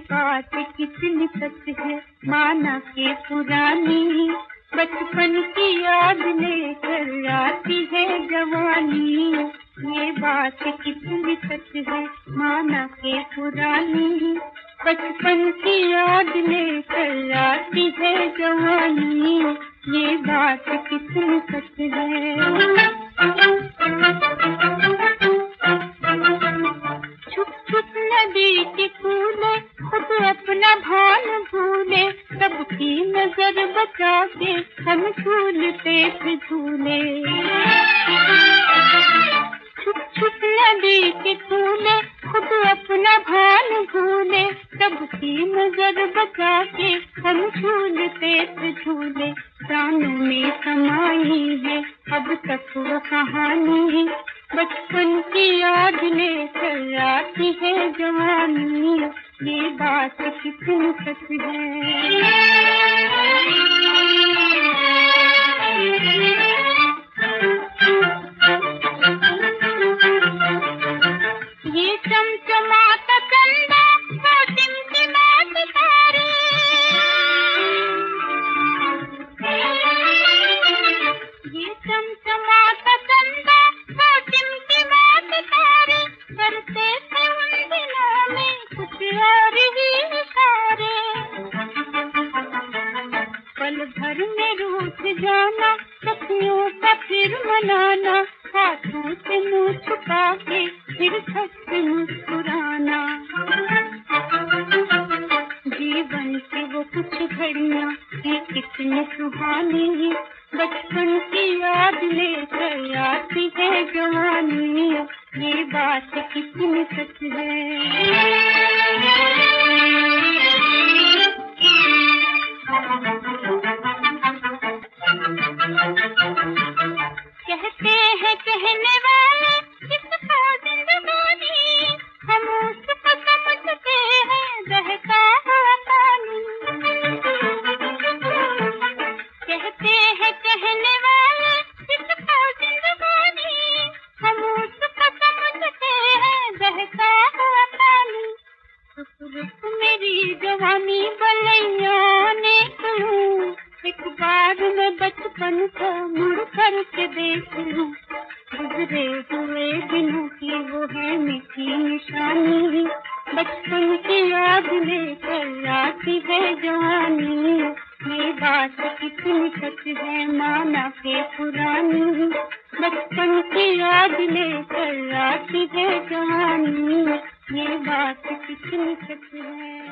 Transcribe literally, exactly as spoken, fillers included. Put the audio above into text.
बात कितनी सच है माना के पुरानी, बचपन की याद लेकर आती है जवानी। ये बात कितनी सच है माना के पुरानी, बचपन की याद लेकर आती है जवानी। ये बात कितनी सच है। छुप छुप नदी के कूले खुद अपना भान भूले, सबकी नजर बचा के हम झूलते थे झूले। छुप छुप नदी के कूले खुद अपना भान भूले, सबकी नजर बचा के हम झूलते थे झूले। प्राणों में समाई है अब तक वो कहानी, बचपन की याद लेकर आती है जवानी। ये बात कितनी सच है। ये चमचमाता चंदा वो टिमटिमात तारे, ये चमचमाता चंदा वो टिमटिमात तारे, करते थे उन दिनों में कुछ और ही इशारे। पल भर में रूठ जाना, सखियों का फिर मनाना, हाथों से मुंह छुपा के फिर हंस मुस्कुराना। जीवन की वो कुछ घड़ियां ये कितनी सुहानी, बचपन की याद लेकर आती है जवानी। ये बात कितनी सच है। कहते हैं कहने वाले किसको जिंदगानी, हम उसको समझते हैं बहता हुआ पानी। कहते हैं कहने वाले किसको जिंदगानी, हम उसको समझते हैं बहता हुआ पानी। रुक रुक मेरी जवानी बलैया ने कहूँ, एक बार मैं बचपन को मुड़ कर के देख लूं। गुजरे हुए दिनों की वो है मीठी निशानी, बचपन की याद लेकर आती है जवानी। ये बात कितनी सच है माना के पुरानी, बचपन की याद लेकर आती है जवानी। ये बात कितनी सच है।